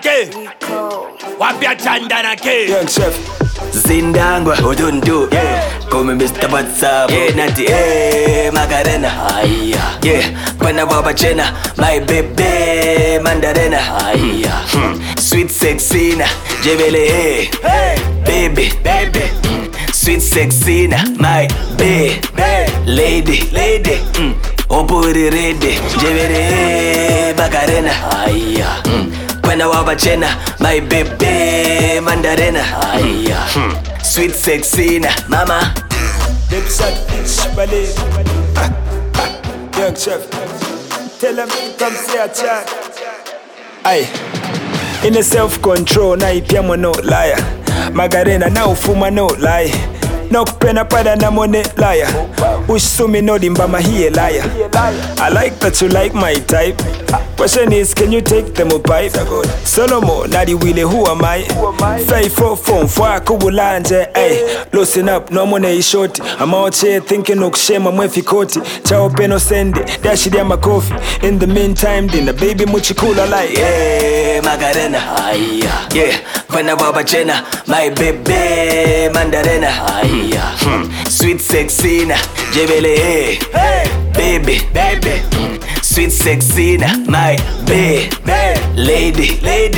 ke wapya chandana ke Young Chef Zindangwa udundu Kumi Mr. WhatsApp Nati Macarena Kwena baba chena My baby Mandarena Sweet sexina Jebele Baby Sweet sexina My baby Lady Opuri ready Jebele Macarena Kwena baba chena My baby Mandarena Sweet sexina Mama Big shot fish ballet Young Chef Tell him come see a chat Aye In a self-control na ipiamo no liar Magarena na ufuma no lie Nokupenda pada na mone liar Usumi no dimbama hiye liar I like that you like my type Question is, can you take them a pipe? Solomo, nadi wile, who am I? Fly for phone, for a kubulanje, ay. Loosen up, no money is short. I'm out here thinking, look, shame, I'm with koti. Chao peno send it, dash it my coffee. In the meantime, dinner, baby, muchi cooler like, Macarena, Kwena baba chena, my baby, Mandarena, Sweet sexina, Jebele, baby, Sweet sexina, my baby, lady,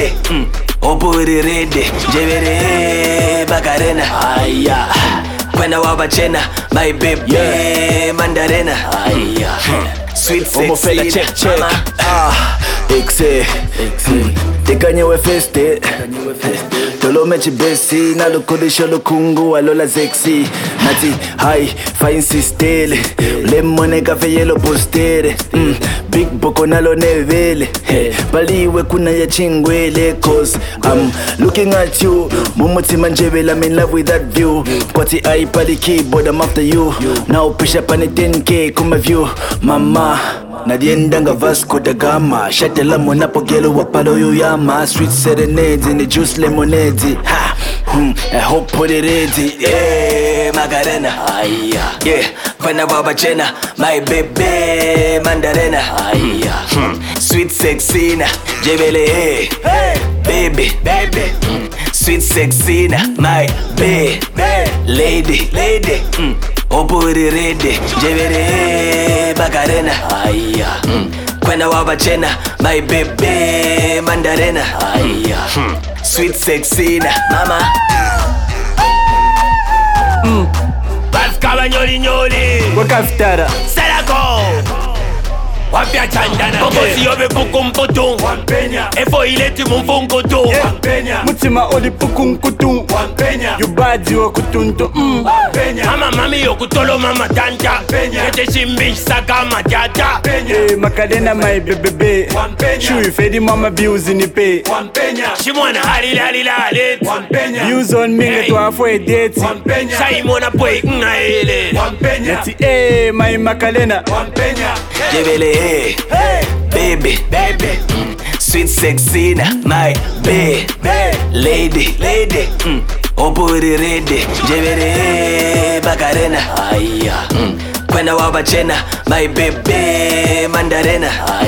Opuri ready, Jebele, Macarena, Kwena baba chena, my baby, Mandarena, Sweet sexina, mama. Exe Tekanye we feste Tolo mechi besi Na lukodisho lukungu alola sexy Nati high fine sistele Lemone cafe yellow postere Big boko nalo nevele Baliwe kuna ya chingwele Cause I'm looking at you Mumuti manjebel I'm in love with that view Kwati I pali keyboard I'm after you Now push up on the 10K Kuma view Mama Nadiendanga Vasco da Gama Shatela monapogelo wapalo yuyama Sweet serenades in the juice lemonade I hope put it ready Macarena Kwena baba chena My baby Mandarena Sweet sexina Jebele Baby Sweet sexina My baby Lady Opuri ready Jebele Macarena Kwena baba chena My baby Mandarena Sweet sexina Mama Baskaba nyoli Wakafutara Salako wapya chandana ke Bokosi yobe pukumputu Wampenya Efo ileti mumfunkutu Wampenya Mutima oli pukunkutu Wampenya Yubadi wa kutuntu Wampenya Mama mami yokutolo mama tanta Wampenya Kete shimbish saka matata Wampenya Macarena my bebe Wampenya Shui fedi mama views in the pay Wampenya Shimwana halilalilalit Wampenya Views on me ngetu afwe date Wampenya Shaimona boy ngaele Wampenya Nati my Macarena Wampenya Jebele baby Sweet sexina My baby Lady Opuri ready Jebele Macarena Kwena baba chena My baby Mandarena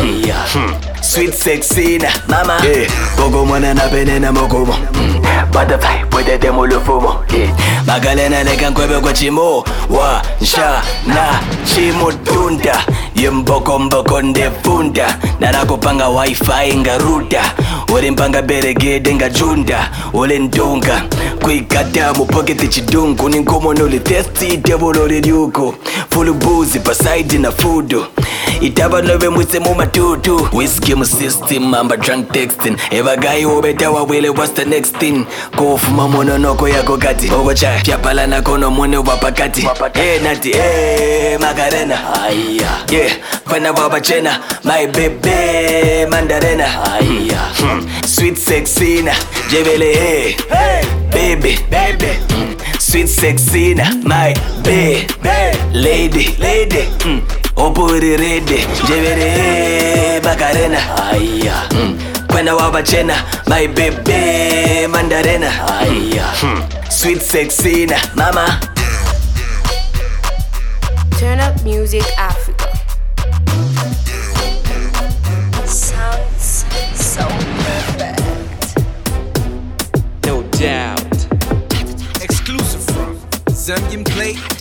Sweet sexina Mama Gogo mwana na penena mokumo Butterfly pwede temo lufumo Magalena leka nkwebe kwa chimo Wa nsha na chimo tunda Mboko ndefunda Narakupanga wifi ngaruta Ule mpanga beregede ngajunda Ule ndunga Kuikata mupoketi chidungu Ninkumo nuli testi tebolo lidyuko Fulu buzi pasaidi na fudu Itaba nove mwise mumatutu Whiskey mu system amba drunk texting Eva guy ubeta wawile what's the next thing Kufuma mono noko yako kati Ogocha Pyapala na kono mone wapakati Nati Macarena Kwena baba chena My baby Mandarena Sweet sexina Jebele Baby Sweet sexina My baby Lady Opuri ready Jebele Macarena Kwena baba chena My baby Mandarena Sweet sexina Mama Turn Up Music Africa. Sounds so perfect. Zambien plate.